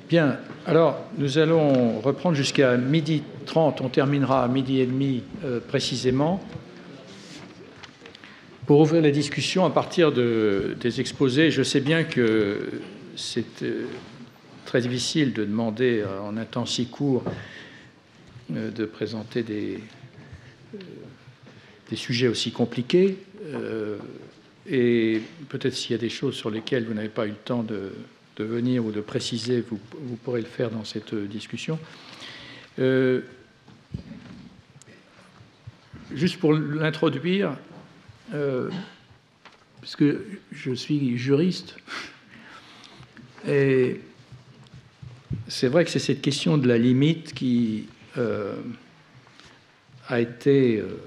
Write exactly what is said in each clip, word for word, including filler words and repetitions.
Bien, alors nous allons reprendre jusqu'à midi trente, on terminera à midi et demi euh, précisément, pour ouvrir la discussion à partir de, des exposés. Je sais bien que c'est euh, très difficile de demander euh, en un temps si court euh, de présenter des, euh, des sujets aussi compliqués, euh, et peut-être s'il y a des choses sur lesquelles vous n'avez pas eu le temps de de venir ou de préciser, vous, vous pourrez le faire dans cette discussion. Euh, juste pour l'introduire, euh, parce que je suis juriste, et c'est vrai que c'est cette question de la limite qui euh, a été, euh,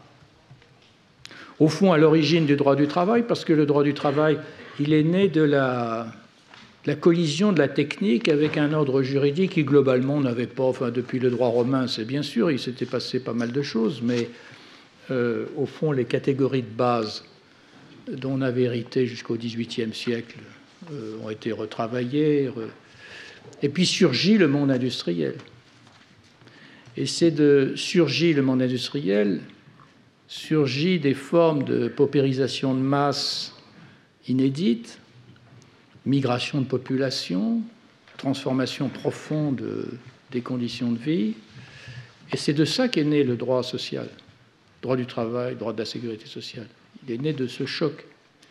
au fond, à l'origine du droit du travail, parce que le droit du travail, il est né de la... la collision de la technique avec un ordre juridique qui, globalement, n'avait pas, enfin, depuis le droit romain, c'est bien sûr, il s'était passé pas mal de choses, mais euh, au fond, les catégories de base dont on avait hérité jusqu'au dix-huitième siècle euh, ont été retravaillées. Re... Et puis surgit le monde industriel. Et c'est de surgit le monde industriel, surgit des formes de paupérisation de masse inédites, migration de population, transformation profonde des conditions de vie. Et c'est de ça qu'est né le droit social, droit du travail, droit de la sécurité sociale. Il est né de ce choc.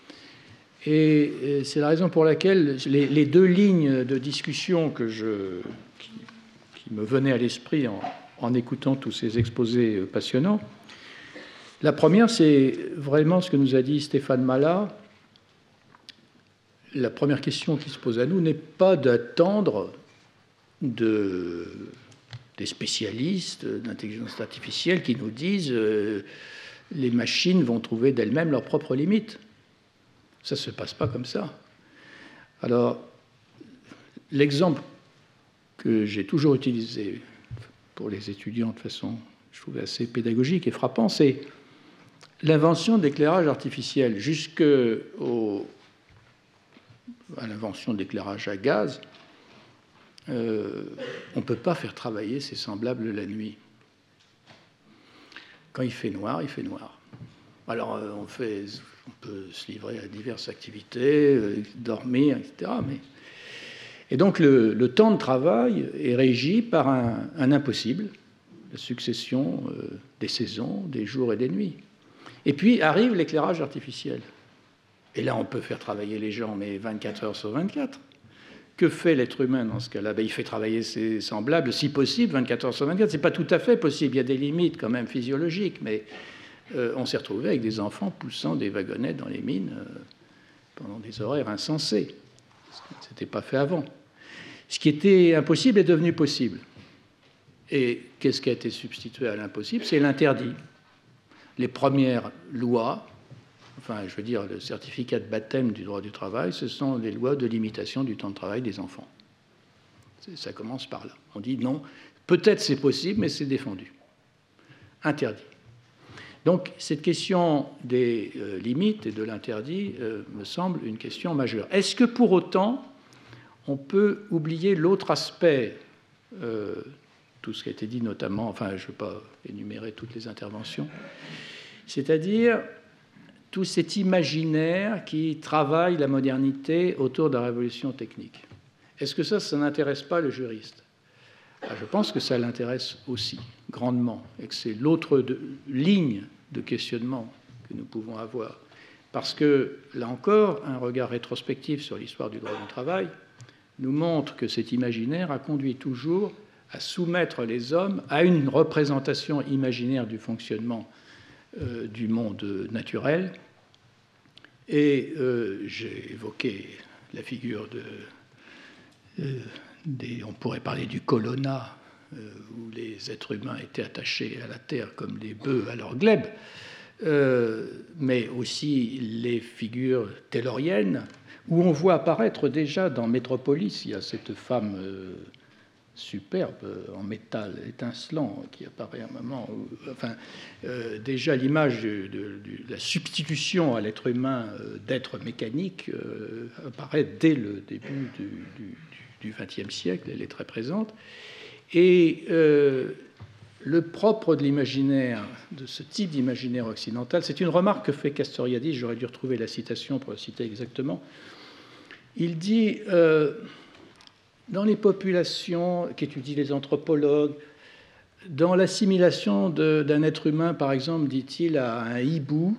Et c'est la raison pour laquelle les, les deux lignes de discussion que je, qui, qui me venaient à l'esprit en, en écoutant tous ces exposés passionnants, la première, c'est vraiment ce que nous a dit Stéphane Malat. La première question qui se pose à nous n'est pas d'attendre de, des spécialistes d'intelligence artificielle qui nous disent euh, les machines vont trouver d'elles-mêmes leurs propres limites. Ça ne se passe pas comme ça. Alors, l'exemple que j'ai toujours utilisé pour les étudiants de façon, je trouvais assez pédagogique et frappant, c'est l'invention de l'éclairage artificiel jusqu'au à l'invention de l'éclairage à gaz, euh, on ne peut pas faire travailler ses semblables la nuit. Quand il fait noir, il fait noir. Alors, euh, on, fait, on peut se livrer à diverses activités, euh, dormir, et cetera. Mais... Et donc, le, le temps de travail est régi par un, un impossible, la succession euh, des saisons, des jours et des nuits. Et puis arrive l'éclairage artificiel. Et là, on peut faire travailler les gens, mais vingt-quatre heures sur vingt-quatre. Que fait l'être humain dans ce cas-là? Ben, il fait travailler ses semblables, si possible, vingt-quatre heures sur vingt-quatre. Ce n'est pas tout à fait possible. Il y a des limites quand même physiologiques, mais euh, on s'est retrouvé avec des enfants poussant des wagonnettes dans les mines euh, pendant des horaires insensés. Ce n'était pas fait avant. Ce qui était impossible est devenu possible. Et qu'est-ce qui a été substitué à l'impossible? C'est l'interdit. Les premières lois... Enfin, je veux dire, le certificat de baptême du droit du travail, ce sont les lois de limitation du temps de travail des enfants. Ça commence par là. On dit non, peut-être c'est possible, mais c'est défendu. Interdit. Donc, cette question des euh, limites et de l'interdit euh, me semble une question majeure. Est-ce que pour autant, on peut oublier l'autre aspect, euh, tout ce qui a été dit notamment, enfin, je ne vais pas énumérer toutes les interventions, c'est-à-dire tout cet imaginaire qui travaille la modernité autour de la révolution technique. Est-ce que ça, ça n'intéresse pas le juriste? Alors, je pense que ça l'intéresse aussi, grandement, et que c'est l'autre de, ligne de questionnement que nous pouvons avoir. Parce que, là encore, un regard rétrospectif sur l'histoire du droit du travail nous montre que cet imaginaire a conduit toujours à soumettre les hommes à une représentation imaginaire du fonctionnement Euh, du monde naturel. Et euh, j'ai évoqué la figure de... Euh, des, on pourrait parler du colonna, euh, où les êtres humains étaient attachés à la terre comme des bœufs à leur glèbe, euh, mais aussi les figures tayloriennes, où on voit apparaître déjà dans Métropolis, il y a cette femme... Euh, superbe en métal étincelant qui apparaît à un moment où, enfin, euh, déjà l'image de, de, de la substitution à l'être humain euh, d'êtres mécaniques euh, apparaît dès le début du vingtième siècle, elle est très présente. Et euh, le propre de l'imaginaire, de ce type d'imaginaire occidental, c'est une remarque que fait Castoriadis, j'aurais dû retrouver la citation pour la citer exactement. Il dit, euh, dans les populations qu'étudient les anthropologues, dans l'assimilation d'un être humain, par exemple, dit-il, à un hibou,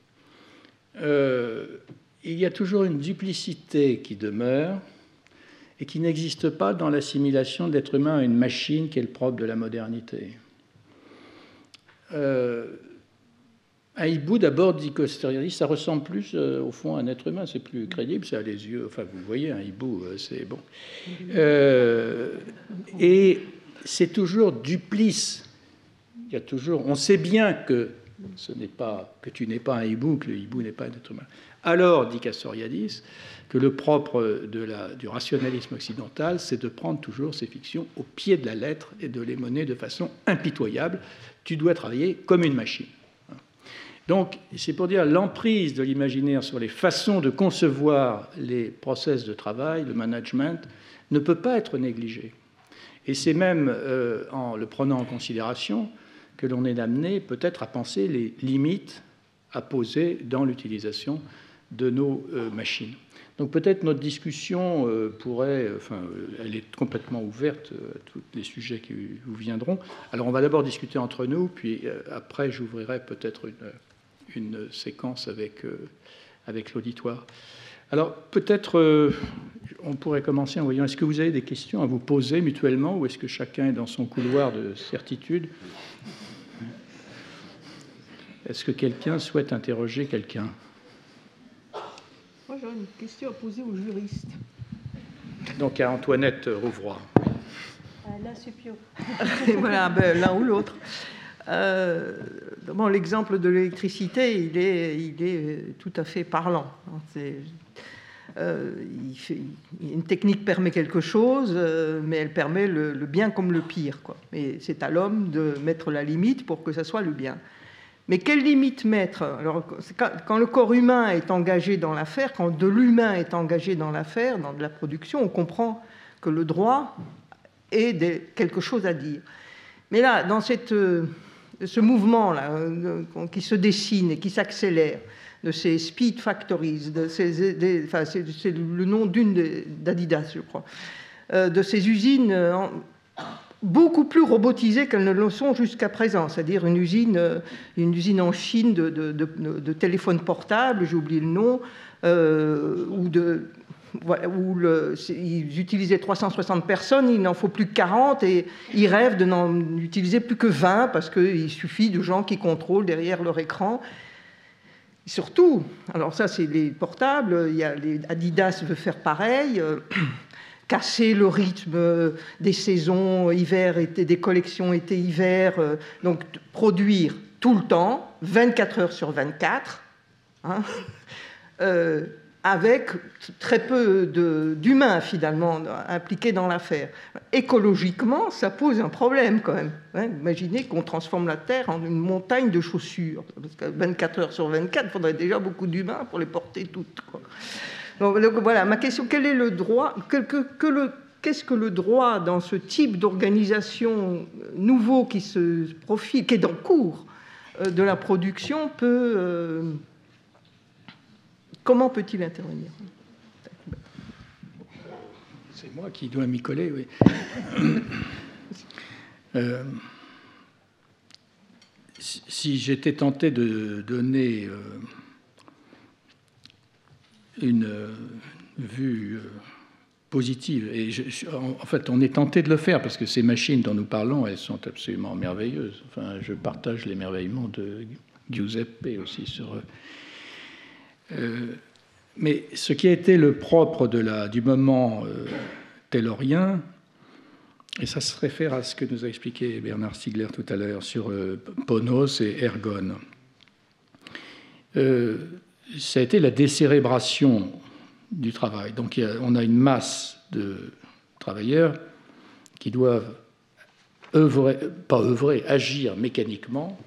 euh, il y a toujours une duplicité qui demeure et qui n'existe pas dans l'assimilation de l'être humain à une machine qui est le propre de la modernité. Euh, un hibou, d'abord, dit Castoriadis, ça ressemble plus, euh, au fond, à un être humain, c'est plus crédible, ça a les yeux, enfin, vous voyez, un hibou, euh, c'est bon. Euh, et c'est toujours duplice. Il y a toujours, on sait bien que, ce n'est pas, que tu n'es pas un hibou, que le hibou n'est pas un être humain. Alors, dit Castoriadis, que le propre de la, du rationalisme occidental, c'est de prendre toujours ces fictions au pied de la lettre et de les mener de façon impitoyable. Tu dois travailler comme une machine. Donc, c'est pour dire l'emprise de l'imaginaire sur les façons de concevoir les process de travail, le management, ne peut pas être négligée. Et c'est même euh, en le prenant en considération que l'on est amené peut-être à penser les limites à poser dans l'utilisation de nos euh, machines. Donc peut-être notre discussion euh, pourrait, enfin, elle est complètement ouverte à tous les sujets qui vous viendront. Alors on va d'abord discuter entre nous, puis euh, après j'ouvrirai peut-être une, une séquence avec, euh, avec l'auditoire. Alors peut-être euh, on pourrait commencer en voyant, est-ce que vous avez des questions à vous poser mutuellement ou est-ce que chacun est dans son couloir de certitude? Est-ce que quelqu'un souhaite interroger quelqu'un? Moi, j'aurais une question à poser aux juristes. Donc à Antoinette Rouvroy. Là, Supio. Voilà, ben, l'un ou l'autre. Euh, bon, l'exemple de l'électricité, il est, il est tout à fait parlant. C'est, euh, il fait, une technique permet quelque chose, euh, mais elle permet le, le bien comme le pire, quoi. Et c'est à l'homme de mettre la limite pour que ça soit le bien. Mais quelle limite mettre? Alors, quand le corps humain est engagé dans l'affaire, quand de l'humain est engagé dans l'affaire, dans de la production, on comprend que le droit ait des, quelque chose à dire. Mais là, dans cette, ce mouvement-là, qui se dessine et qui s'accélère, de ces speed factories, de ces, des, enfin, c'est, c'est le nom d'une d'Adidas, je crois, de ces usines en, beaucoup plus robotisées qu'elles ne le sont jusqu'à présent, c'est-à-dire une usine, une usine en Chine de, de, de, de téléphones portables, j'ai oublié le nom, euh, ou de, où le, ils utilisaient trois cent soixante personnes, il n'en faut plus que quarante, et ils rêvent de n'en utiliser plus que vingt, parce qu'il suffit de gens qui contrôlent derrière leur écran. Et surtout, alors ça c'est les portables, il y a les Adidas veut faire pareil, euh, casser le rythme des saisons hiver, été, des collections été-hiver, euh, donc produire tout le temps, vingt-quatre heures sur vingt-quatre, hein, euh, avec très peu de, d'humains finalement impliqués dans l'affaire. Écologiquement, ça pose un problème quand même. Hein. Imaginez qu'on transforme la Terre en une montagne de chaussures. Parce que vingt-quatre heures sur vingt-quatre, il faudrait déjà beaucoup d'humains pour les porter toutes, quoi. Donc, donc voilà, ma question, quel est le droit, que, que, que le, qu'est-ce que le droit dans ce type d'organisation nouveau qui se profile, qui est en cours euh, de la production, peut, euh, comment peut-il intervenir? C'est moi qui dois m'y coller, oui. euh, si j'étais tenté de donner euh, une euh, vue euh, positive, et je, je, en, en fait on est tenté de le faire parce que ces machines dont nous parlons, elles sont absolument merveilleuses. Enfin, je partage l'émerveillement de Giuseppe aussi sur eux. Euh, mais ce qui a été le propre de la, du moment euh, taylorien, et ça se réfère à ce que nous a expliqué Bernard Stiegler tout à l'heure sur euh, Ponos et Ergon, euh, ça a été la décérébration du travail. Donc il y a, on a une masse de travailleurs qui doivent œuvrer, pas œuvrer, agir mécaniquement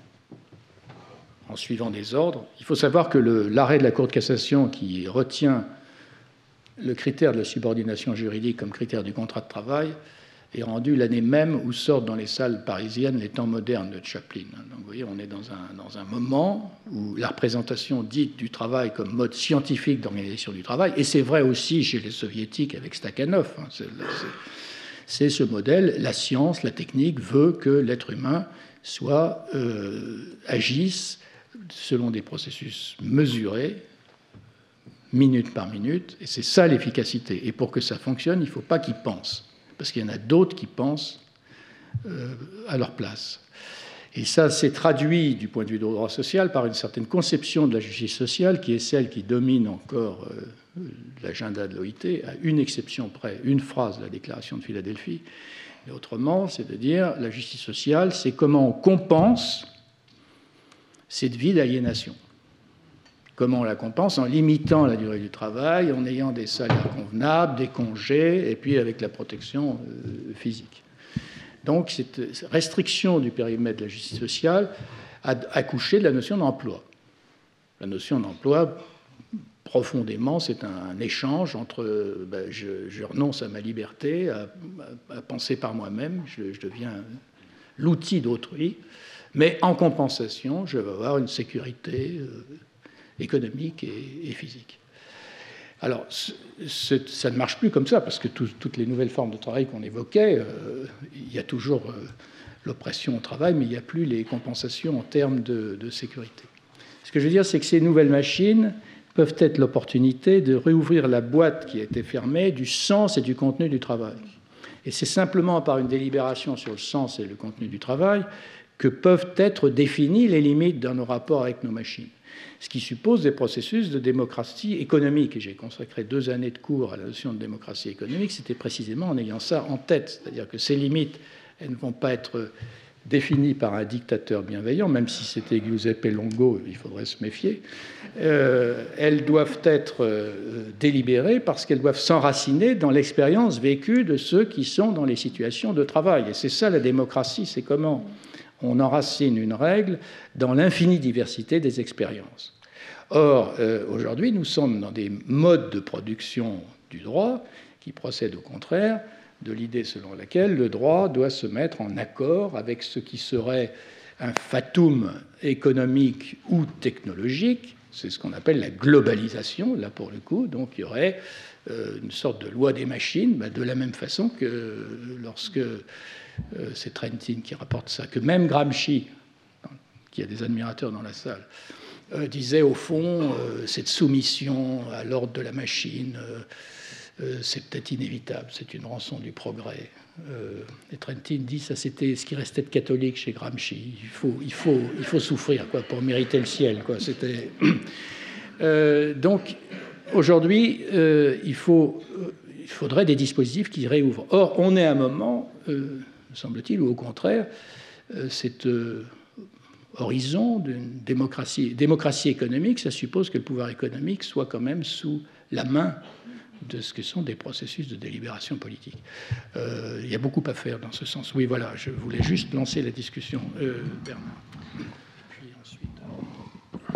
en suivant des ordres. Il faut savoir que le, l'arrêt de la Cour de cassation qui retient le critère de la subordination juridique comme critère du contrat de travail est rendu l'année même où sortent dans les salles parisiennes les temps modernes de Chaplin. Donc vous voyez, on est dans un, dans un moment où la représentation dite du travail comme mode scientifique d'organisation du travail, et c'est vrai aussi chez les soviétiques avec Stakhanov, hein, c'est, c'est, c'est ce modèle, la science, la technique veut que l'être humain soit, euh, agisse selon des processus mesurés, minute par minute, et c'est ça l'efficacité. Et pour que ça fonctionne, il ne faut pas qu'ils pensent, parce qu'il y en a d'autres qui pensent euh, à leur place. Et ça s'est traduit du point de vue du droit social par une certaine conception de la justice sociale qui est celle qui domine encore euh, l'agenda de l'O I T, à une exception près, une phrase de la déclaration de Philadelphie. Et autrement, c'est de dire la justice sociale, c'est comment on compense cette vie d'aliénation. Comment on la compense? En limitant la durée du travail, en ayant des salaires convenables, des congés, et puis avec la protection euh, physique. Donc, cette restriction du périmètre de la justice sociale a accouché de la notion d'emploi. La notion d'emploi, profondément, c'est un, un échange entre ben, je, je renonce à ma liberté, à, à, à penser par moi-même, je, je deviens l'outil d'autrui, mais en compensation, je vais avoir une sécurité euh, économique et, et physique. Alors, c'est, ça ne marche plus comme ça, parce que tout, toutes les nouvelles formes de travail qu'on évoquait, euh, il y a toujours euh, l'oppression au travail, mais il n'y a plus les compensations en termes de, de sécurité. Ce que je veux dire, c'est que ces nouvelles machines peuvent être l'opportunité de réouvrir la boîte qui a été fermée du sens et du contenu du travail. Et c'est simplement par une délibération sur le sens et le contenu du travail que peuvent être définies les limites de nos rapports avec nos machines. Ce qui suppose des processus de démocratie économique. Et j'ai consacré deux années de cours à la notion de démocratie économique, c'était précisément en ayant ça en tête. C'est-à-dire que ces limites, elles ne vont pas être définies par un dictateur bienveillant, même si c'était Giuseppe Longo, il faudrait se méfier. Euh, elles doivent être euh, délibérées parce qu'elles doivent s'enraciner dans l'expérience vécue de ceux qui sont dans les situations de travail. Et c'est ça la démocratie, c'est comment on enracine une règle dans l'infinie diversité des expériences. Or, euh, aujourd'hui, nous sommes dans des modes de production du droit qui procèdent au contraire de l'idée selon laquelle le droit doit se mettre en accord avec ce qui serait un fatum économique ou technologique. C'est ce qu'on appelle la globalisation, là pour le coup. Donc il y aurait euh, une sorte de loi des machines, bah, de la même façon que lorsque... Euh, c'est Trentin qui rapporte ça, que même Gramsci, qui a des admirateurs dans la salle, euh, disait au fond, euh, cette soumission à l'ordre de la machine, euh, euh, c'est peut-être inévitable, c'est une rançon du progrès. Euh, et Trentin dit, ça c'était ce qui restait de catholique chez Gramsci, il faut, il faut, il faut souffrir quoi, pour mériter le ciel. Quoi. C'était... euh, donc, aujourd'hui, euh, il, faut, euh, il faudrait des dispositifs qui réouvrent. Or, on est à un moment... Euh, semble-t-il, ou au contraire, euh, cet euh, horizon d'une démocratie, démocratie économique, ça suppose que le pouvoir économique soit quand même sous la main de ce que sont des processus de délibération politique. Euh, il y a beaucoup à faire dans ce sens. Oui, voilà, je voulais juste lancer la discussion. Euh, Bernard. Puis ensuite...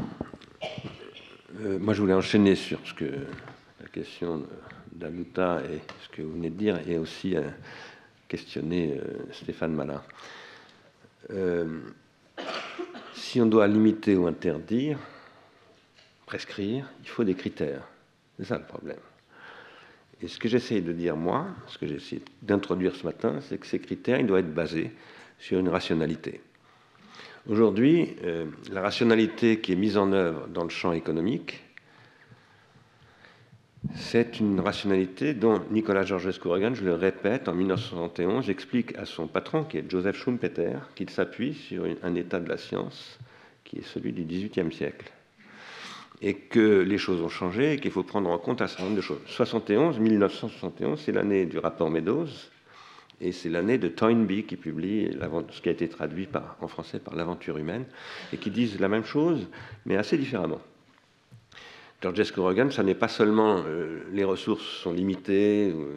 Euh, moi, je voulais enchaîner sur ce que la question d'Aluta et ce que vous venez de dire, et aussi... Euh, questionner euh, Stéphane Malin. Euh, si on doit limiter ou interdire, prescrire, il faut des critères. C'est ça le problème. Et ce que j'essaie de dire, moi, ce que j'essaie d'introduire ce matin, c'est que ces critères, ils doivent être basés sur une rationalité. Aujourd'hui, euh, la rationalité qui est mise en œuvre dans le champ économique, c'est une rationalité dont Nicolas Georgescu-Roegen, je le répète, en mille neuf cent soixante et onze, explique à son patron, qui est Joseph Schumpeter, qu'il s'appuie sur un état de la science qui est celui du dix-huitième siècle. Et que les choses ont changé et qu'il faut prendre en compte un certain nombre de choses. soixante et onze, mille neuf cent soixante et onze, c'est l'année du rapport Meadows, et c'est l'année de Toynbee qui publie ce qui a été traduit par, en français par L'Aventure humaine, et qui disent la même chose, mais assez différemment. Georgescu-Roegen, ça n'est pas seulement euh, les ressources sont limitées, euh,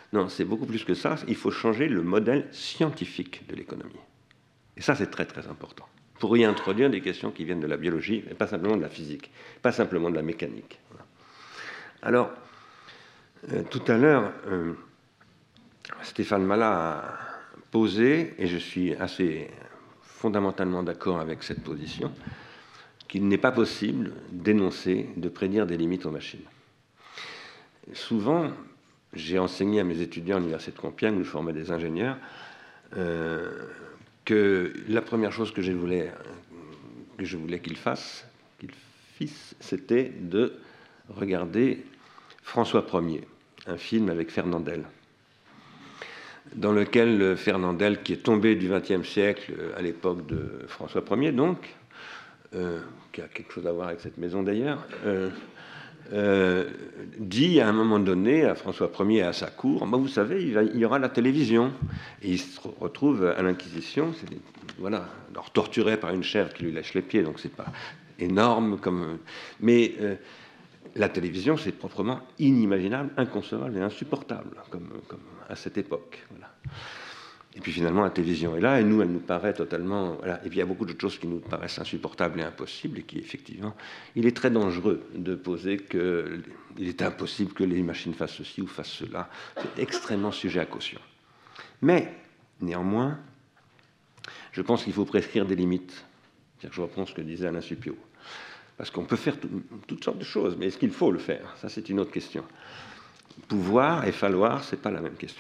Non, c'est beaucoup plus que ça. Il faut changer le modèle scientifique de l'économie. Et ça, c'est très, très important. Pour y introduire des questions qui viennent de la biologie, et pas simplement de la physique, pas simplement de la mécanique. Voilà. Alors, euh, tout à l'heure, euh, Stéphane Malat a posé, et je suis assez fondamentalement d'accord avec cette position, qu'il n'est pas possible d'énoncer, de prédire des limites aux machines. Souvent, j'ai enseigné à mes étudiants à l'université de Compiègne, où je formais des ingénieurs, euh, que la première chose que je voulais, que je voulais qu'ils fassent, qu'ils fissent, c'était de regarder François Ier, un film avec Fernandel, dans lequel Fernandel, qui est tombé du vingtième siècle à l'époque de François Ier, donc, euh, qui a quelque chose à voir avec cette maison d'ailleurs, euh, euh, dit à un moment donné à François Ier et à sa cour, bah, vous savez, il, va, il y aura la télévision. Et il se retrouve à l'Inquisition, c'est, voilà, alors torturé par une chèvre qui lui lèche les pieds, donc c'est pas énorme comme... Mais euh, la télévision, c'est proprement inimaginable, inconcevable et insupportable, comme, comme à cette époque. Voilà. Et puis finalement, la télévision est là, et nous, elle nous paraît totalement... Voilà. Et puis il y a beaucoup d'autres choses qui nous paraissent insupportables et impossibles, et qui, effectivement... Il est très dangereux de poser qu'il est impossible que les machines fassent ceci ou fassent cela. C'est extrêmement sujet à caution. Mais, néanmoins, je pense qu'il faut prescrire des limites. C'est-à-dire que je reprends ce que disait Alain Supiot. Parce qu'on peut faire tout, toutes sortes de choses, mais est-ce qu'il faut le faire? Ça, c'est une autre question. Pouvoir et falloir, ce n'est pas la même question.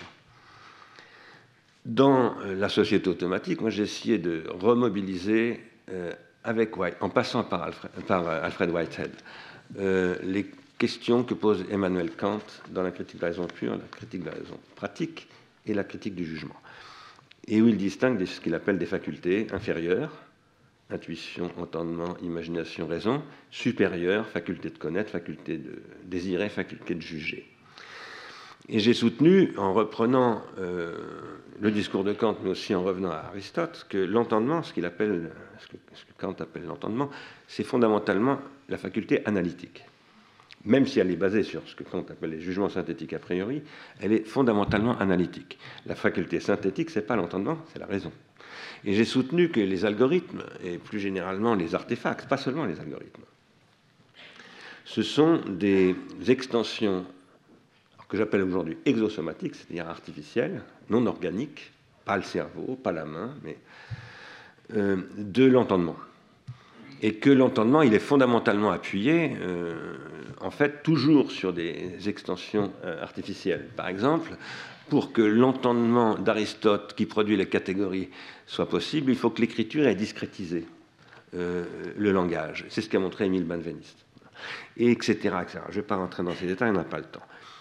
Dans la société automatique, moi j'ai essayé de remobiliser, euh, avec White, en passant par Alfred, par Alfred Whitehead, euh, les questions que pose Emmanuel Kant dans la critique de la raison pure, la critique de la raison pratique et la critique du jugement. Et où il distingue ce qu'il appelle des facultés inférieures, intuition, entendement, imagination, raison, supérieures, faculté de connaître, faculté de désirer, faculté de juger. Et j'ai soutenu, en reprenant euh, le discours de Kant, mais aussi en revenant à Aristote, que l'entendement, ce qu'il appelle, ce que, ce que Kant appelle l'entendement, c'est fondamentalement la faculté analytique. Même si elle est basée sur ce que Kant appelle les jugements synthétiques a priori, elle est fondamentalement analytique. La faculté synthétique, ce n'est pas l'entendement, c'est la raison. Et j'ai soutenu que les algorithmes, et plus généralement les artefacts, pas seulement les algorithmes, ce sont des extensions que j'appelle aujourd'hui exosomatiques, c'est-à-dire artificielles, non organiques, pas le cerveau, pas la main, mais euh, de l'entendement. Et que l'entendement, il est fondamentalement appuyé, euh, en fait, toujours sur des extensions euh, artificielles. Par exemple, pour que l'entendement d'Aristote, qui produit les catégories, soit possible, il faut que l'écriture ait discrétisé euh, le langage. C'est ce qu'a montré Émile Benveniste. Et etc., et cetera. Je ne vais pas rentrer dans ces détails, on n'a pas le temps.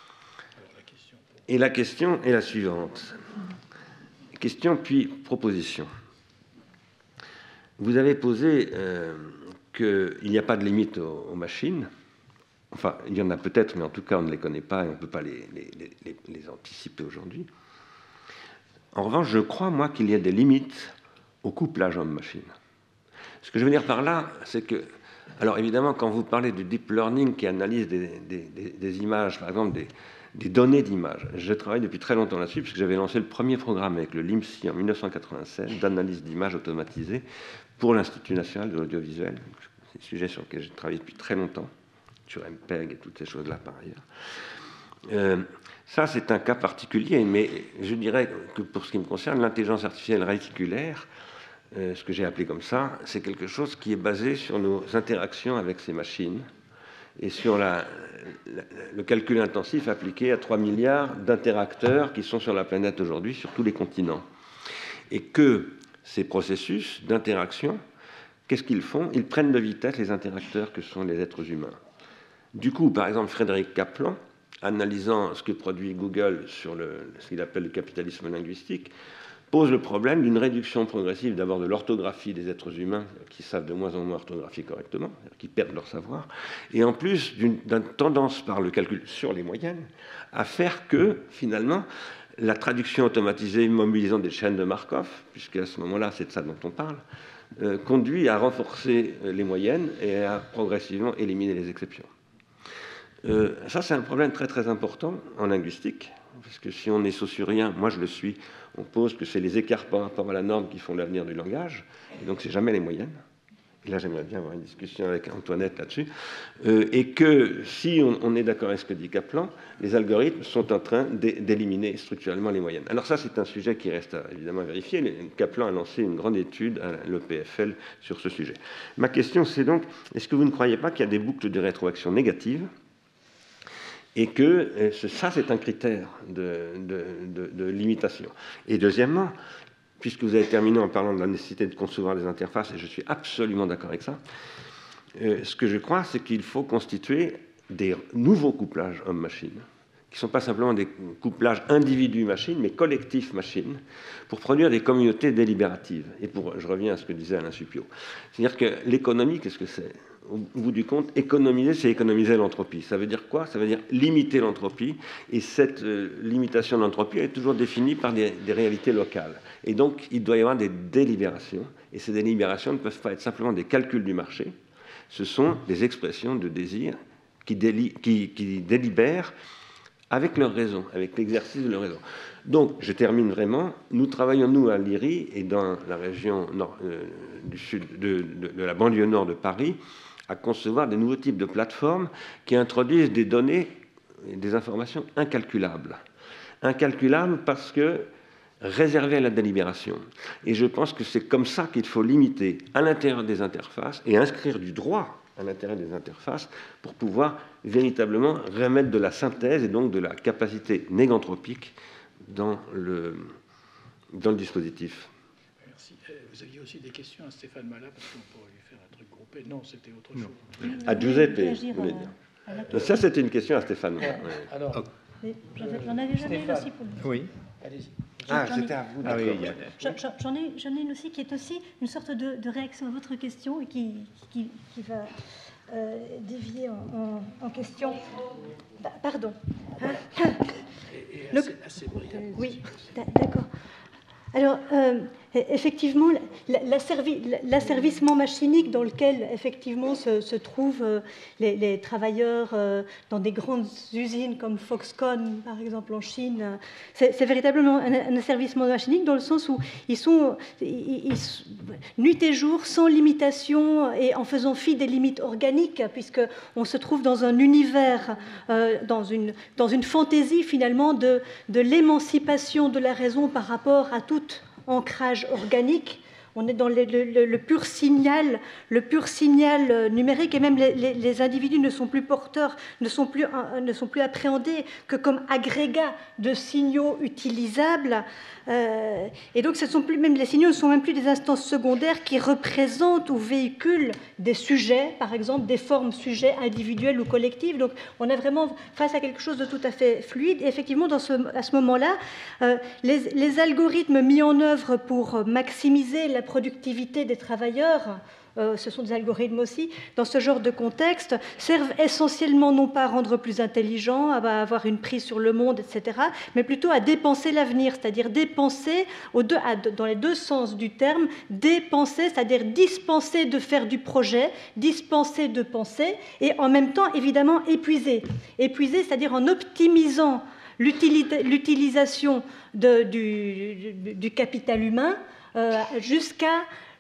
Et la question est la suivante. Question puis proposition. Vous avez posé euh, qu'il n'y a pas de limite aux, aux machines. Enfin, il y en a peut-être, mais en tout cas, on ne les connaît pas et on ne peut pas les, les, les, les anticiper aujourd'hui. En revanche, je crois, moi, qu'il y a des limites au couplage homme-machine. Ce que je veux dire par là, c'est que... Alors, évidemment, quand vous parlez du deep learning qui analyse des, des, des, des images, par exemple, des... des données d'images. Je travaille depuis très longtemps là-dessus, puisque j'avais lancé le premier programme avec le LIMSI en mille neuf cent quatre-vingt-sept d'analyse d'images automatisées pour l'Institut national de l'audiovisuel. C'est un sujet sur lequel j'ai travaillé depuis très longtemps, sur M P E G et toutes ces choses-là par ailleurs. Euh, ça, c'est un cas particulier, mais je dirais que pour ce qui me concerne, l'intelligence artificielle réticulaire, euh, ce que j'ai appelé comme ça, c'est quelque chose qui est basé sur nos interactions avec ces machines, et sur la, la, le calcul intensif appliqué à trois milliards d'interacteurs qui sont sur la planète aujourd'hui, sur tous les continents. Et que ces processus d'interaction, qu'est-ce qu'ils font? Ils prennent de vitesse les interacteurs que sont les êtres humains. Du coup, par exemple, Frédéric Kaplan, analysant ce que produit Google sur le, ce qu'il appelle le capitalisme linguistique, pose le problème d'une réduction progressive d'abord de l'orthographie des êtres humains qui savent de moins en moins orthographier correctement, qui perdent leur savoir, et en plus d'une, d'une tendance par le calcul sur les moyennes à faire que, finalement, la traduction automatisée mobilisant des chaînes de Markov, puisqu'à ce moment-là, c'est de ça dont on parle, euh, conduit à renforcer les moyennes et à progressivement éliminer les exceptions. Euh, ça, c'est un problème très très important en linguistique, parce que si on est saussurien, moi je le suis, on pose que c'est les écarts par rapport à la norme qui font l'avenir du langage, et donc c'est jamais les moyennes. Et là, j'aimerais bien avoir une discussion avec Antoinette là-dessus. Euh, et que si on, on est d'accord avec ce que dit Kaplan, les algorithmes sont en train d'éliminer structurellement les moyennes. Alors ça, c'est un sujet qui reste à, évidemment à vérifier. Kaplan a lancé une grande étude à l'E P F L sur ce sujet. Ma question, c'est donc, est-ce que vous ne croyez pas qu'il y a des boucles de rétroaction négatives et que ça, c'est un critère de, de, de, de limitation? Et deuxièmement, puisque vous avez terminé en parlant de la nécessité de concevoir des interfaces, et je suis absolument d'accord avec ça, euh, ce que je crois, c'est qu'il faut constituer des nouveaux couplages homme-machine, qui ne sont pas simplement des couplages individu-machine, mais collectif-machine, pour produire des communautés délibératives. Et pour, je reviens à ce que disait Alain Supiot. C'est-à-dire que l'économie, qu'est-ce que c'est? Au bout du compte, économiser, c'est économiser l'entropie. Ça veut dire quoi? Ça veut dire limiter l'entropie, et cette euh, limitation de l'entropie est toujours définie par des, des réalités locales. Et donc, il doit y avoir des délibérations, et ces délibérations ne peuvent pas être simplement des calculs du marché, ce sont des expressions de désir qui, déli qui, qui délibèrent avec leur raison, avec l'exercice de leur raison. Donc, je termine vraiment, nous travaillons, nous, à l'I R I, et dans la région nord, euh, du sud, de, de, de la banlieue nord de Paris, à concevoir des nouveaux types de plateformes qui introduisent des données et des informations incalculables. Incalculables parce que réservées à la délibération. Et je pense que c'est comme ça qu'il faut limiter à l'intérieur des interfaces et inscrire du droit à l'intérieur des interfaces pour pouvoir véritablement remettre de la synthèse et donc de la capacité néganthropique dans le, dans le dispositif. Merci. Vous aviez aussi des questions à Stéphane Mala, parce qu'on pourrait lui faire un truc groupé. Non, c'était autre chose. Oui, à Giuseppe, réagir vous voulez à, dire. à la Ça, c'était une question à Stéphane. Ouais. Alors, oh. J'en avais jamais une aussi pour lui. Oui. Allez-y. Ah, c'était à vous. Ah, oui, J'en ai, j'en ai une aussi qui est aussi une sorte de, de réaction à votre question et qui, qui, qui va euh, dévier en, en, en question. Bah, pardon. Et, et assez, assez brillant. Oui, d'accord. Alors, euh, effectivement, l'asservissement machinique dans lequel, effectivement, se, se trouvent euh, les, les travailleurs euh, dans des grandes usines comme Foxconn, par exemple, en Chine, c'est véritablement un, un asservissement machinique dans le sens où ils sont, ils, ils, nuit et jour, sans limitation et en faisant fi des limites organiques, puisqu'on se trouve dans un univers, euh, dans, une, dans une fantaisie, finalement, de, de l'émancipation de la raison par rapport à tout ancrage organique. On est dans le, le, le pur signal, le pur signal numérique, et même les, les, les individus ne sont plus porteurs, ne sont plus, ne sont plus appréhendés que comme agrégats de signaux utilisables. Euh, et donc, ce sont plus, même les signaux ne sont même plus des instances secondaires qui représentent ou véhiculent des sujets, par exemple des formes sujets individuelles ou collectives. Donc, on est vraiment face à quelque chose de tout à fait fluide. Et effectivement, dans ce, à ce moment-là, euh, les, les algorithmes mis en œuvre pour maximiser la productivité des travailleurs, euh, ce sont des algorithmes aussi, dans ce genre de contexte, servent essentiellement non pas à rendre plus intelligent, à avoir une prise sur le monde, et cetera, mais plutôt à dépenser l'avenir, c'est-à-dire dépenser, aux deux, à, dans les deux sens du terme, dépenser, c'est-à-dire dispenser de faire du projet, dispenser de penser, et en même temps, évidemment, épuiser. Épuiser, c'est-à-dire en optimisant l'utilisation du, du, du capital humain, Euh, jusqu'à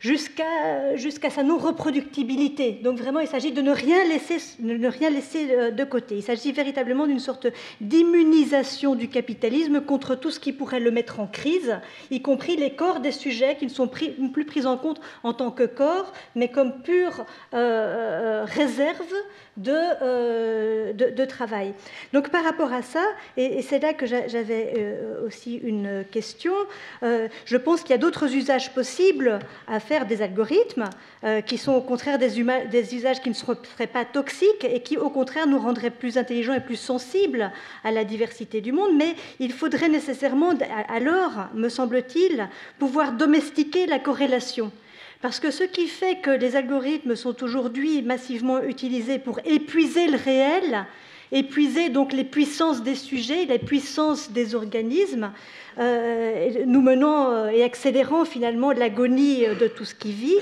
jusqu'à jusqu'à sa non-reproductibilité. Donc vraiment, il s'agit de ne rien laisser, de ne rien laisser de côté. Il s'agit véritablement d'une sorte d'immunisation du capitalisme contre tout ce qui pourrait le mettre en crise, y compris les corps des sujets qui ne sont pris, plus pris en compte en tant que corps, mais comme pure euh, réserve de, euh, de, de travail. Donc par rapport à ça, et, et c'est là que j'avais euh, aussi une question, euh, je pense qu'il y a d'autres usages possibles à faire des algorithmes euh, qui sont au contraire des, des usages qui ne seraient pas toxiques et qui au contraire nous rendraient plus intelligents et plus sensibles à la diversité du monde, mais il faudrait nécessairement alors, me semble-t-il, pouvoir domestiquer la corrélation. Parce que ce qui fait que les algorithmes sont aujourd'hui massivement utilisés pour épuiser le réel, épuiser donc les puissances des sujets, les puissances des organismes, euh, nous menant et accélérant finalement l'agonie de tout ce qui vit,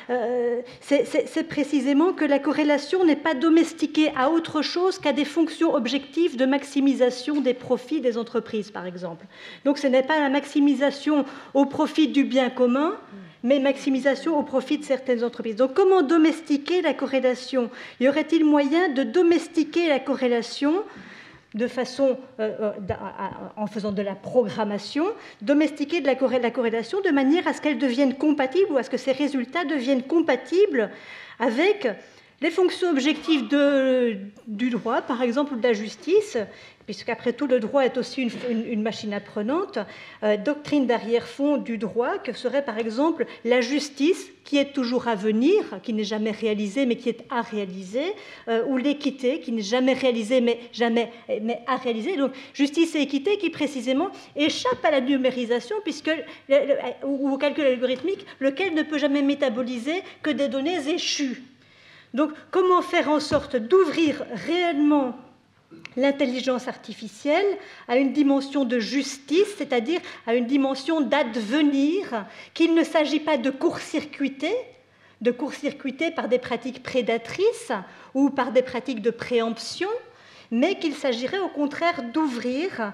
euh, c'est précisément que la corrélation n'est pas domestiquée à autre chose qu'à des fonctions objectives de maximisation des profits des entreprises, par exemple. Donc ce n'est pas la maximisation au profit du bien commun, mais maximisation au profit de certaines entreprises. Donc comment domestiquer la corrélation? Y aurait-il moyen de domestiquer la corrélation de façon, euh, en faisant de la programmation, domestiquer de la, corré la corrélation de manière à ce qu'elle devienne compatible ou à ce que ces résultats deviennent compatibles avec les fonctions objectives de, du droit, par exemple, ou de la justice, puisqu'après tout, le droit est aussi une, une, une machine apprenante, euh, doctrine d'arrière-fond du droit, que serait par exemple la justice, qui est toujours à venir, qui n'est jamais réalisée, mais qui est à réaliser, euh, ou l'équité, qui n'est jamais réalisée, mais jamais mais à réaliser. Donc, justice et équité qui, précisément, échappent à la numérisation, puisque, le, le, ou au calcul algorithmique, lequel ne peut jamais métaboliser que des données échues. Donc, comment faire en sorte d'ouvrir réellement l'intelligence artificielle à une dimension de justice, c'est-à-dire à une dimension d'advenir, qu'il ne s'agit pas de court-circuiter, de court-circuiter par des pratiques prédatrices ou par des pratiques de préemption, mais qu'il s'agirait au contraire d'ouvrir,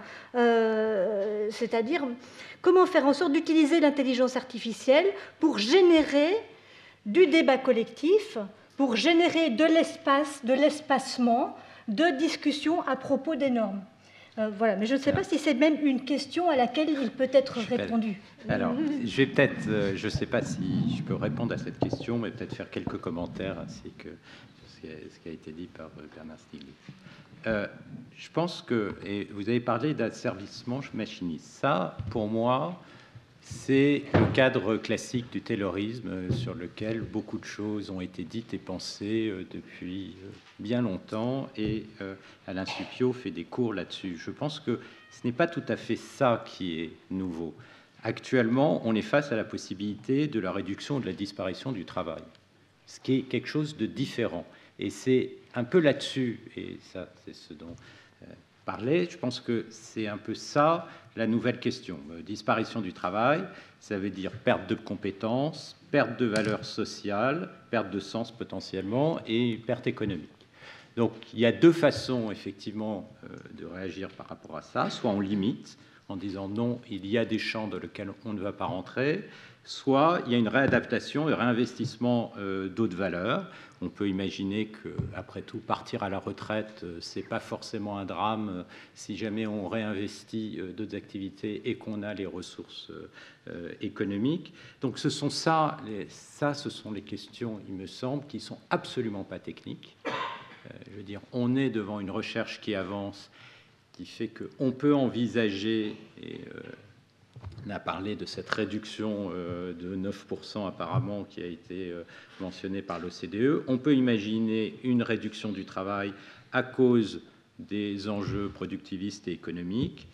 euh, c'est-à-dire comment faire en sorte d'utiliser l'intelligence artificielle pour générer du débat collectif, pour générer de l'espace, de l'espacement, de discussion à propos des normes. Euh, voilà, mais je ne sais pas si c'est même une question à laquelle il peut être répondu. Alors, je vais peut-être, euh, je ne sais pas si je peux répondre à cette question, mais peut-être faire quelques commentaires ainsi que ce qui a été dit par Bernard Stiglitz. Euh, je pense que, et vous avez parlé d'asservissement machiniste, ça, pour moi, c'est le cadre classique du taylorisme sur lequel beaucoup de choses ont été dites et pensées depuis bien longtemps, et Alain Supiot fait des cours là-dessus. Je pense que ce n'est pas tout à fait ça qui est nouveau. Actuellement, on est face à la possibilité de la réduction ou de la disparition du travail, ce qui est quelque chose de différent. Et c'est un peu là-dessus, et ça, c'est ce dont euh, parlait, je pense que c'est un peu ça la nouvelle question. Euh, disparition du travail, ça veut dire perte de compétences, perte de valeur sociale, perte de sens potentiellement, et perte économique. Donc il y a deux façons, effectivement, euh, de réagir par rapport à ça. Soit on limite, en disant non, il y a des champs dans lesquels on ne va pas rentrer, soit il y a une réadaptation et réinvestissement euh, d'autres valeurs. On peut imaginer que, après tout, partir à la retraite, euh, c'est pas forcément un drame euh, si jamais on réinvestit euh, d'autres activités et qu'on a les ressources euh, économiques. Donc, ce sont ça, les, ça, ce sont les questions, il me semble, qui sont absolument pas techniques. Euh, je veux dire, on est devant une recherche qui avance, qui fait qu'on peut envisager, et euh, on a parlé de cette réduction euh, de neuf pour cent apparemment qui a été euh, mentionnée par l'O C D E, on peut imaginer une réduction du travail à cause des enjeux productivistes et économiques.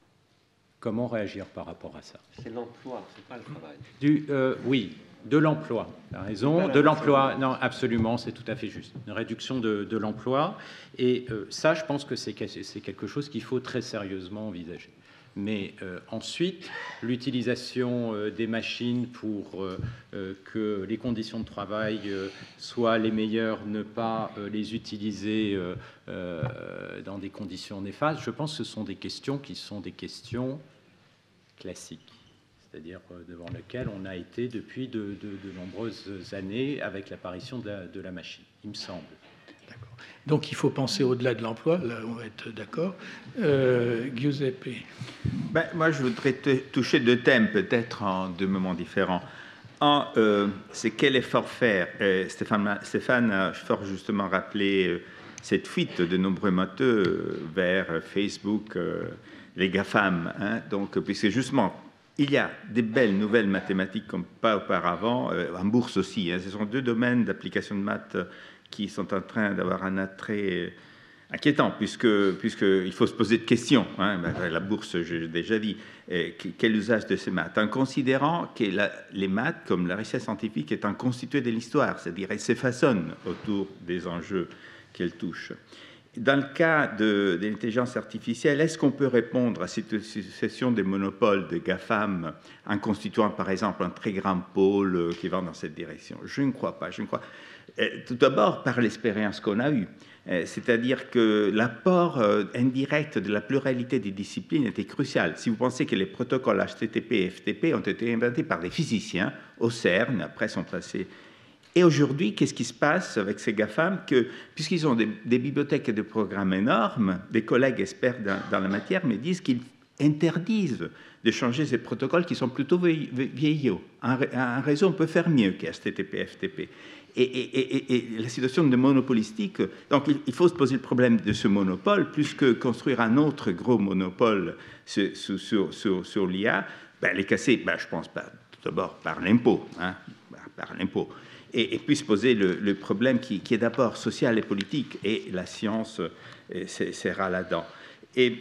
Comment réagir par rapport à ça? C'est l'emploi, c'est pas le travail. Du, euh, oui, de l'emploi, tu as raison, de l'emploi, non, absolument, c'est tout à fait juste. Une réduction de, de l'emploi, et euh, ça, je pense que c'est quelque chose qu'il faut très sérieusement envisager. Mais euh, ensuite, l'utilisation euh, des machines pour euh, euh, que les conditions de travail euh, soient les meilleures, ne pas euh, les utiliser euh, euh, dans des conditions néfastes, je pense que ce sont des questions qui sont des questions classiques, c'est-à-dire euh, devant lesquelles on a été depuis de, de, de nombreuses années avec l'apparition de, de la machine, il me semble. Donc il faut penser au-delà de l'emploi, là on va être d'accord. Euh, Giuseppe. Ben, moi je voudrais te toucher deux thèmes peut-être en deux moments différents. Un, euh, c'est quel effort faire. euh, Stéphane, Stéphane a fort justement rappelé euh, cette fuite de nombreux moteurs euh, vers Facebook, euh, les GAFAM. Hein, donc, puisque justement, il y a des belles nouvelles mathématiques comme pas auparavant, euh, en bourse aussi. Hein, ce sont deux domaines d'application de maths qui sont en train d'avoir un attrait inquiétant, puisque, puisqu'il faut se poser de questions. Hein. La bourse, j'ai déjà dit, et quel usage de ces maths? En considérant que la, les maths, comme la richesse scientifique, est un constitué de l'histoire, c'est-à-dire elle se façonne autour des enjeux qu'elle touche. dans le cas de, de l'intelligence artificielle, est-ce qu'on peut répondre à cette succession des monopoles de GAFAM en constituant, par exemple, un très grand pôle qui va dans cette direction? Je ne crois pas. Je ne crois. Tout d'abord, par l'expérience qu'on a eue. C'est-à-dire que l'apport indirect de la pluralité des disciplines était crucial. Si vous pensez que les protocoles H T T P et F T P ont été inventés par des physiciens au CERN, après sont passés... Et aujourd'hui, qu'est-ce qui se passe avec ces GAFAM que, puisqu'ils ont des, des bibliothèques de programmes énormes, des collègues experts dans, dans la matière me disent qu'ils interdisent de changer ces protocoles qui sont plutôt vieillots. Un, un réseau, on peut faire mieux que H T T P, F T P. Et, et, et, et la situation de monopolistique, donc il, il faut se poser le problème de ce monopole, plus que construire un autre gros monopole sur, sur, sur, sur l'I A, ben, les casser, ben, je pense, pas, tout d'abord par l'impôt, hein, par l'impôt. Et, et puis se poser le, le problème qui, qui est d'abord social et politique, et la science sera là-dedans. Et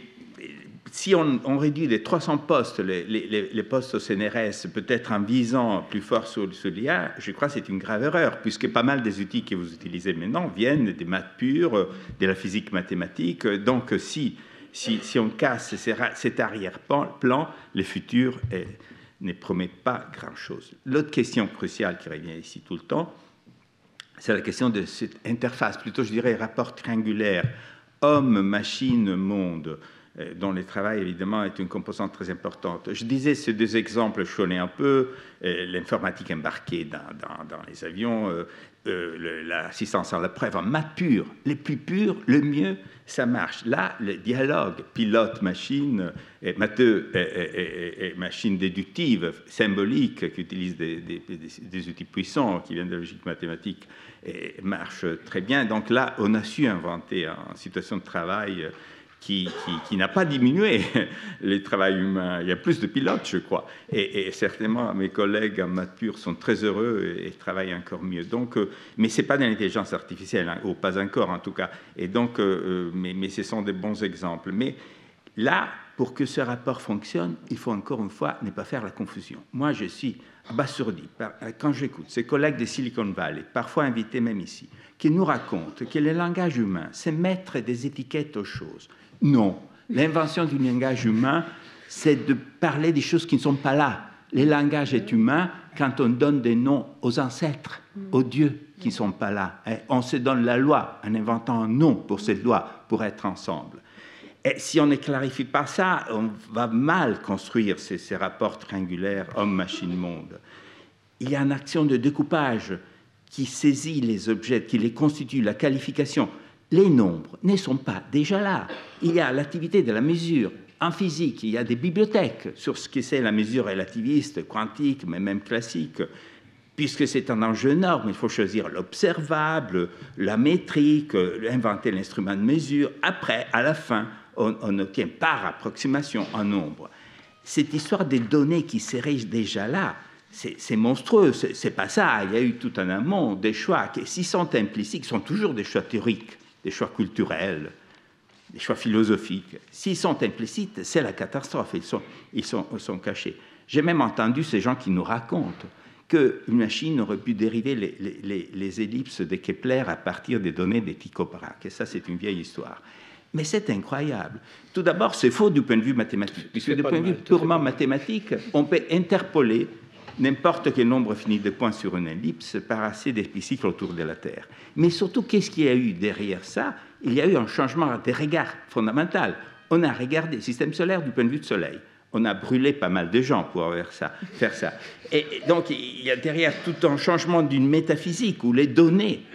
si on, on réduit les trois cents postes, les, les, les postes au C N R S, peut-être en visant plus fort sur, sur l'I A, je crois que c'est une grave erreur, puisque pas mal des outils que vous utilisez maintenant viennent des maths pures, de la physique mathématique. Donc si, si, si on casse cet arrière-plan, le futur est... ne promet pas grand-chose. L'autre question cruciale qui revient ici tout le temps, c'est la question de cette interface, plutôt je dirais rapport triangulaire, homme, machine, monde, dont le travail évidemment est une composante très importante. Je disais ces deux exemples, je connais un peu, l'informatique embarquée dans, dans, dans les avions, euh, euh, l'assistance à la preuve en maths pure, les plus purs, le mieux, ça marche. Là, le dialogue pilote-machine, matheux et, et, et machine déductive, symbolique, qui utilise des, des, des, des outils puissants qui viennent de la logique mathématique, et marche très bien. Donc là, on a su inventer en situation de travail qui, qui, qui n'a pas diminué le travail humain. Il y a plus de pilotes, je crois. Et, et certainement, mes collègues en maths pure sont très heureux et, et travaillent encore mieux. Donc, euh, mais ce n'est pas de l'intelligence artificielle, hein, ou pas encore en tout cas. Et donc, euh, mais, mais ce sont des bons exemples. Mais là, pour que ce rapport fonctionne, il faut encore une fois ne pas faire la confusion. Moi, je suis abasourdi par, quand j'écoute ces collègues de Silicon Valley, parfois invités même ici, qui nous racontent que le langage humain, c'est mettre des étiquettes aux choses. Non, l'invention du langage humain, c'est de parler des choses qui ne sont pas là. Le langage est humain quand on donne des noms aux ancêtres, aux dieux qui ne sont pas là. On se donne la loi en inventant un nom pour cette loi, pour être ensemble. Et si on ne clarifie pas ça, on va mal construire ces, ces rapports triangulaires homme-machine-monde. Il y a une action de découpage qui saisit les objets, qui les constitue, la qualification. Les nombres ne sont pas déjà là. Il y a l'activité de la mesure. En physique, il y a des bibliothèques sur ce que c'est la mesure relativiste, quantique, mais même classique. Puisque c'est un enjeu énorme, il faut choisir l'observable, la métrique, inventer l'instrument de mesure. Après, à la fin, on, on obtient par approximation un nombre. Cette histoire des données qui seraient déjà là, c'est monstrueux. C'est pas ça. Il y a eu tout un amont des choix qui, s'ils sont implicites, sont toujours des choix théoriques, des choix culturels, des choix philosophiques. S'ils sont implicites, c'est la catastrophe. Ils sont, ils sont, ils sont cachés. J'ai même entendu ces gens qui nous racontent qu'une machine aurait pu dériver les, les, les ellipses de Kepler à partir des données des Tycho Brahe. Et ça, c'est une vieille histoire. Mais c'est incroyable. Tout d'abord, c'est faux du point de vue mathématique. Puisque du point de vue purement mathématique, on peut interpoler n'importe quel nombre fini de points sur une ellipse par assez d'hémicycles autour de la Terre. Mais surtout, qu'est-ce qu'il y a eu derrière ça? Il y a eu un changement de regard fondamental. On a regardé le système solaire du point de vue du Soleil. On a brûlé pas mal de gens pour faire ça. Faire ça. Et donc, il y a derrière tout un changement d'une métaphysique où les données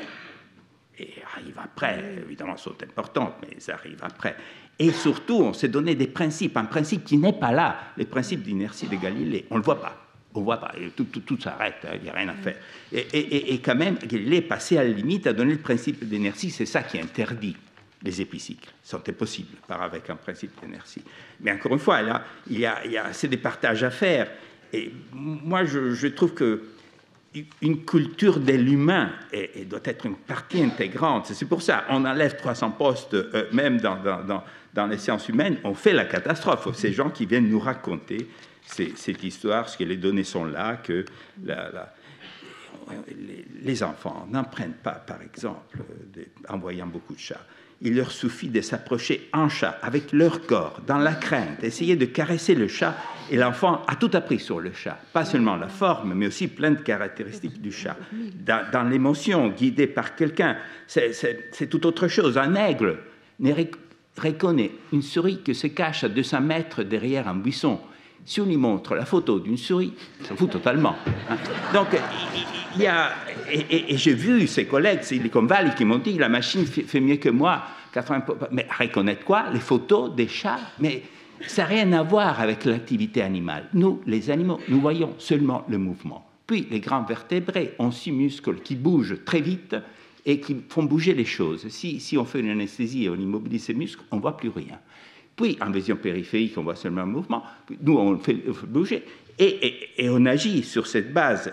et arrivent après, évidemment, sont importantes, mais elles arrivent après. Et surtout, on s'est donné des principes, un principe qui n'est pas là, le principe d'inertie de Galilée. On ne le voit pas. On ne voit pas. Tout, tout, tout s'arrête, hein, il n'y a rien à faire. Et, et, et quand même, Galilée est passé à la limite à donner le principe d'inertie. C'est ça qui interdit les épicycles. C'était possible, par avec un principe d'inertie. Mais encore une fois, là, il y a, il y a assez de partages à faire. Et moi, je, je trouve que une culture de l'humain doit être une partie intégrante. C'est pour ça on enlève trois cents postes, euh, même dans, dans, dans, dans les sciences humaines, on fait la catastrophe. Ces gens qui viennent nous raconter cette histoire, parce que les données sont là, que la, la, les, les enfants n'en prennent pas, par exemple, de, en voyant beaucoup de chats. il leur suffit de s'approcher en chat, avec leur corps, dans la crainte, essayer de caresser le chat, et l'enfant a tout appris sur le chat. Pas seulement la forme, mais aussi plein de caractéristiques du chat. Dans, dans l'émotion, guidée par quelqu'un, c'est tout autre chose. Un aigle ne reconnaît une souris que se cache à deux cents mètres derrière un buisson. Si on lui montre la photo d'une souris, il s'en fout totalement. Hein. Donc, il y a... Et, et, et j'ai vu ces collègues, Silicon Valley, qui m'ont dit la machine fait mieux que moi. Mais reconnaître quoi? Les photos des chats? Mais ça n'a rien à voir avec l'activité animale. Nous, les animaux, nous voyons seulement le mouvement. Puis, les grands vertébrés ont six muscles qui bougent très vite et qui font bouger les choses. Si, si on fait une anesthésie et on immobilise ces muscles, on ne voit plus rien. Puis, en vision périphérique, on voit seulement un mouvement. Puis, nous, on fait, on fait bouger. Et, et, et on agit sur cette base.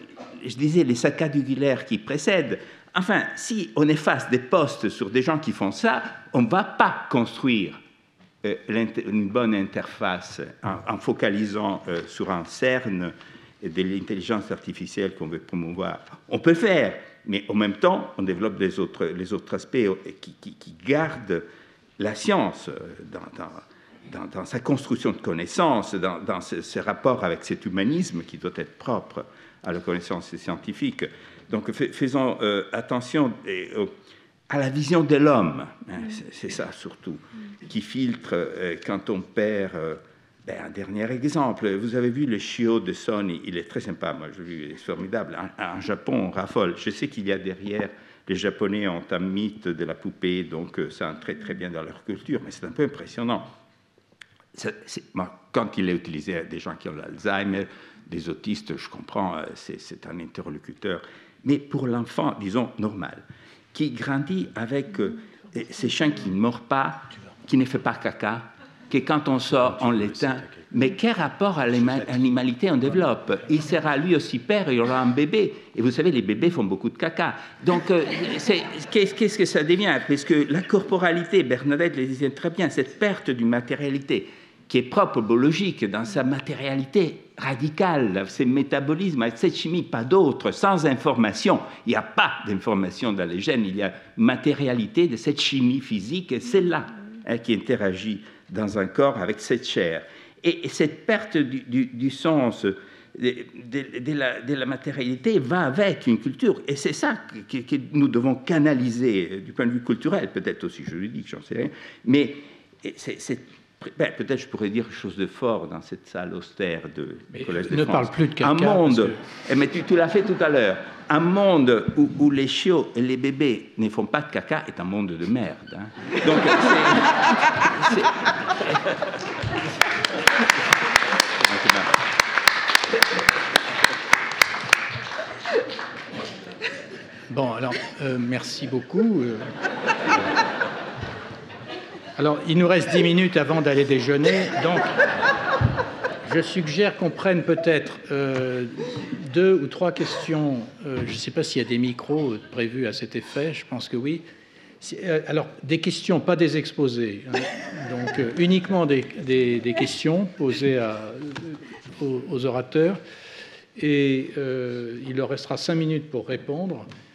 Je disais, les saccades ugulaires qui précèdent. Enfin, si on efface des postes sur des gens qui font ça, on ne va pas construire euh, une bonne interface en, en focalisant euh, sur un CERN et de l'intelligence artificielle qu'on veut promouvoir. On peut faire, mais en même temps, on développe les autres, les autres aspects qui, qui, qui gardent la science dans, dans, dans, dans sa construction de connaissances, dans, dans ce, ce rapport avec cet humanisme qui doit être propre à la connaissance scientifique. Donc faisons euh, attention euh, à la vision de l'homme, hein, c'est ça surtout, qui filtre euh, quand on perd... Euh, ben, un dernier exemple, vous avez vu le chiot de Sony, il est très sympa, moi je l'ai vu, il est formidable. En, en Japon, on raffole. Je sais qu'il y a derrière... Les Japonais ont un mythe de la poupée, donc ça entre très, très bien dans leur culture, mais c'est un peu impressionnant. C'est, c'est, moi, quand il est utilisé à des gens qui ont l'Alzheimer, des autistes, je comprends, c'est, c'est un interlocuteur. Mais pour l'enfant, disons, normal, qui grandit avec euh, ces chiens qui ne mordent pas, qui ne fait pas caca, que quand on sort, on l'éteint. Mais quel rapport à l'animalité on développe? Il sera lui aussi père, il aura un bébé. Et vous savez, les bébés font beaucoup de caca. Donc, euh, qu'est-ce, qu'est-ce que ça devient? Parce que la corporalité, Bernadette le disait très bien, cette perte d'une matérialité qui est propre au biologique, dans sa matérialité radicale, ses métabolismes, cette chimie, pas d'autre, sans information. Il n'y a pas d'information dans les gènes, il y a matérialité de cette chimie physique, et c'est là hein, qui interagit dans un corps avec cette chair. Et, et cette perte du, du, du sens de, de, de, la, de la matérialité va avec une culture. Et c'est ça que, que nous devons canaliser du point de vue culturel, peut-être aussi juridique, j'en sais rien. Mais c'est, c'est, ben, peut-être je pourrais dire quelque chose de fort dans cette salle austère de, du Collège de France. Ne parle plus de caca. Un monde, que... mais tu, tu l'as fait tout à l'heure, un monde où, où les chiots et les bébés ne font pas de caca est un monde de merde. Hein. Donc, c'est... c'est Bon, alors, euh, merci beaucoup. Alors, il nous reste dix minutes avant d'aller déjeuner, donc je suggère qu'on prenne peut-être euh, deux ou trois questions. Euh, je ne sais pas s'il y a des micros prévus à cet effet, je pense que oui. Alors, des questions, pas des exposés. Hein. Donc, euh, uniquement des, des, des questions posées à, aux, aux orateurs. Et euh, il leur restera cinq minutes pour répondre.